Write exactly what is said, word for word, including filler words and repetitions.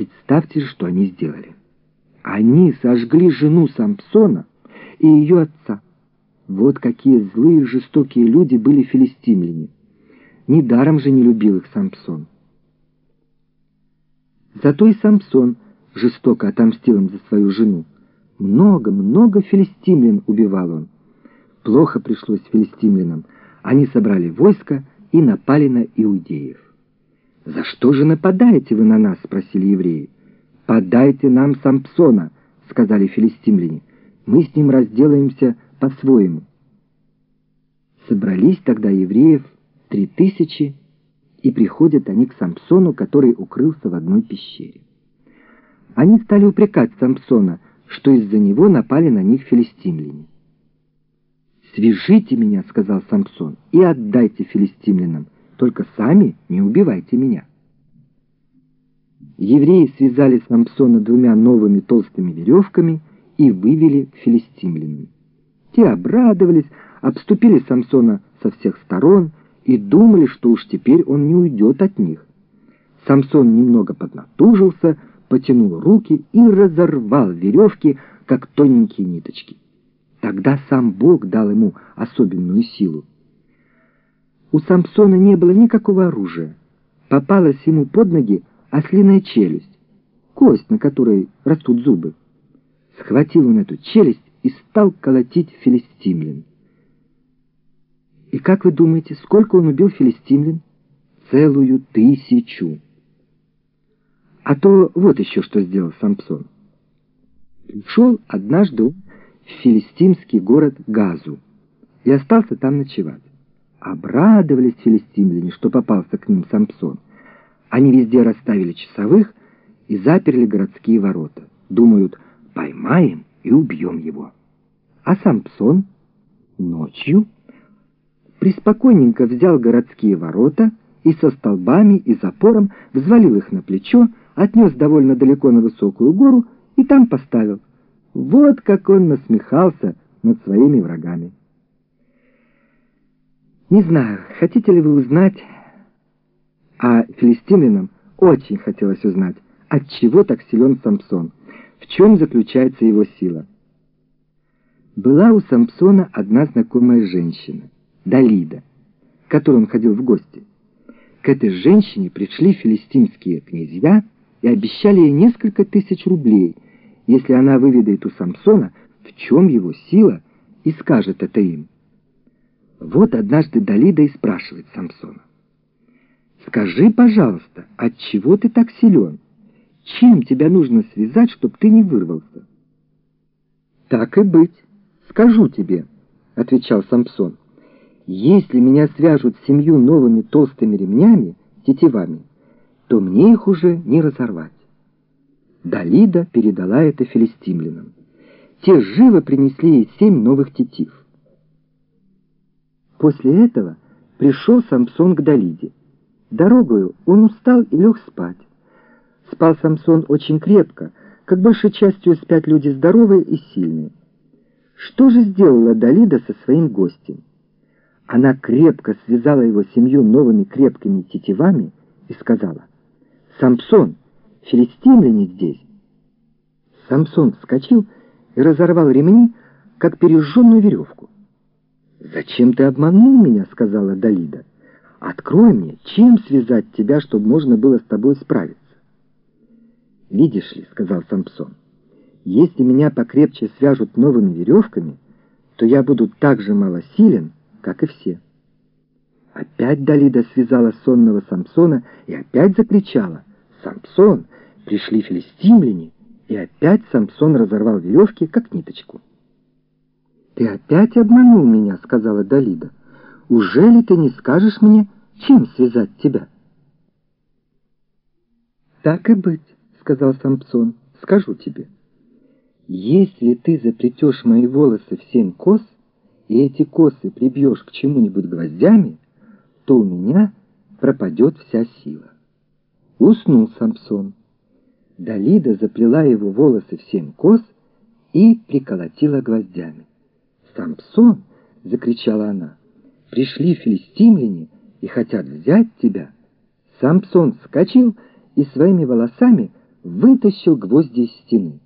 Представьте, что они сделали. Они сожгли жену Самсона и ее отца. Вот какие злые и жестокие люди были филистимляне. Недаром же не любил их Самсон. Зато и Самсон жестоко отомстил им за свою жену. Много-много филистимлян убивал он. Плохо пришлось филистимлянам. Они собрали войско и напали на иудеев. «За что же нападаете вы на нас?» — спросили евреи. «Подайте нам Самсона», — сказали филистимляне. «Мы с ним разделаемся по-своему». Собрались тогда евреев три тысячи, и приходят они к Самсону, который укрылся в одной пещере. Они стали упрекать Самсона, что из-за него напали на них филистимляне. «Свяжите меня», — сказал Самсон, — «и отдайте филистимлянам, только сами не убивайте меня». Евреи связали Самсона двумя новыми толстыми веревками и вывели к филистимлянам. Те обрадовались, обступили Самсона со всех сторон и думали, что уж теперь он не уйдет от них. Самсон немного поднатужился, потянул руки и разорвал веревки, как тоненькие ниточки. Тогда сам Бог дал ему особенную силу. У Самсона не было никакого оружия. Попалась ему под ноги ослиная челюсть, кость, на которой растут зубы. Схватил он эту челюсть и стал колотить филистимлян. И как вы думаете, сколько он убил филистимлян? Целую тысячу. А то вот еще что сделал Самсон. Пришел однажды в филистимский город Газу и остался там ночевать. Обрадовались филистимляне, что попался к ним Самсон. Они везде расставили часовых и заперли городские ворота. Думают, поймаем и убьем его. А Самсон ночью преспокойненько взял городские ворота и со столбами и запором взвалил их на плечо, отнес довольно далеко на высокую гору и там поставил. Вот как он насмехался над своими врагами. Не знаю, хотите ли вы узнать, а филистимлянам очень хотелось узнать, отчего так силен Самсон, в чем заключается его сила. Была у Самсона одна знакомая женщина, Далида, к которой он ходил в гости. К этой женщине пришли филистимские князья и обещали ей несколько тысяч рублей, если она выведает у Самсона, в чем его сила, и скажет это им. Вот однажды Далида и спрашивает Самсона: «Скажи, пожалуйста, отчего ты так силен? Чем тебя нужно связать, чтобы ты не вырвался?» «Так и быть, скажу тебе», — отвечал Самсон. «Если меня свяжут семью новыми толстыми ремнями, тетивами, то мне их уже не разорвать». Далида передала это филистимлянам. Те живо принесли ей семь новых тетив. После этого пришел Самсон к Далиде. Дорогою он устал и лег спать. Спал Самсон очень крепко, как большей частью спят люди здоровые и сильные. Что же сделала Далида со своим гостем? Она крепко связала его семью новыми крепкими тетивами и сказала: «Самсон, филистимляне здесь». Самсон вскочил и разорвал ремни, как пережженную веревку. «Зачем ты обманул меня?» — сказала Далида. «Открой мне, чем связать тебя, чтобы можно было с тобой справиться». «Видишь ли», — сказал Самсон, — «если меня покрепче свяжут новыми веревками, то я буду так же малосилен, как и все». Опять Далида связала сонного Самсона и опять закричала: «Самсон, пришли филистимляне!» И опять Самсон разорвал веревки, как ниточку. «Ты опять обманул меня», — сказала Далида. «Ужели ты не скажешь мне, чем связать тебя?» «Так и быть», — сказал Самсон, — «скажу тебе. Если ты заплетешь мои волосы в семь кос, и эти косы прибьешь к чему-нибудь гвоздями, то у меня пропадет вся сила». Уснул Самсон. Далида заплела его волосы в семь кос и приколотила гвоздями. «Самсон!» — закричала она. «Пришли филистимляне и хотят взять тебя». Самсон вскочил и своими волосами вытащил гвозди из стены.